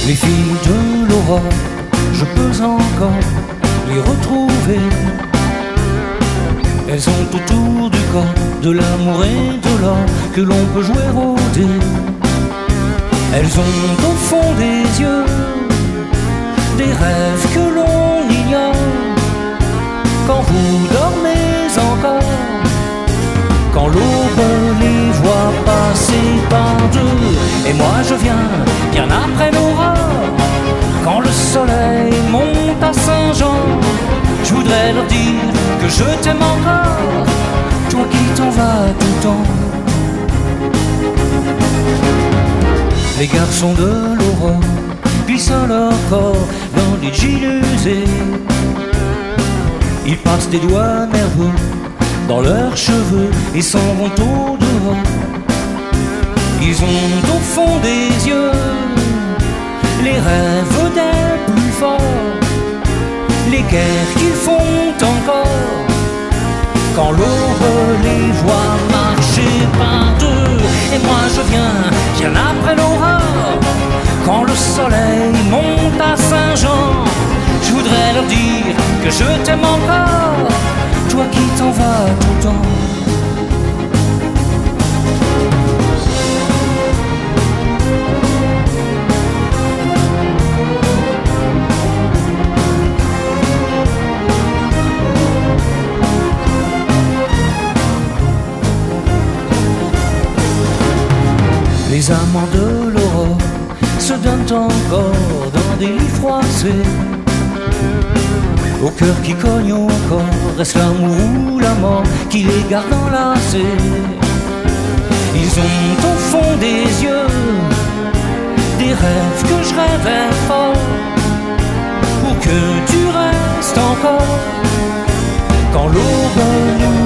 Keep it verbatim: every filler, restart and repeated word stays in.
Les filles de l'aurore, je peux encore les retrouver. Elles ont autour du corps de l'amour et de l'or que l'on peut jouer au dé. Elles ont au fond des yeux des rêves que l'on ignore. Quand vous dormez encore, quand l'aube les voit passer par deux, et moi je viens bien après l'aurore. Quand le soleil monte à Saint-Jean, je voudrais leur dire que je t'aime encore, toi qui t'en vas tout le temps. Les garçons de l'aurore glissent leur corps dans des jeans usés. Ils passent des doigts nerveux dans leurs cheveux et s'en vont au dehors. Ils ont au fond des yeux les rêves des plus forts, les guerres qu'ils font encore. Quand l'aube les voit marcher par deux, et moi je viens bien après l'aurore. Quand le soleil monte à Saint-Jean, je voudrais leur dire que je t'aime encore, toi qui t'en vas tout le temps. Les amants de l'aurore se donnent encore dans des lits froissés. Au cœur qui cogne au corps, reste l'amour ou la mort qui les garde enlacés. Ils ont au fond des yeux des rêves que je rêvais fort, pour que tu restes encore. Quand l'aube nous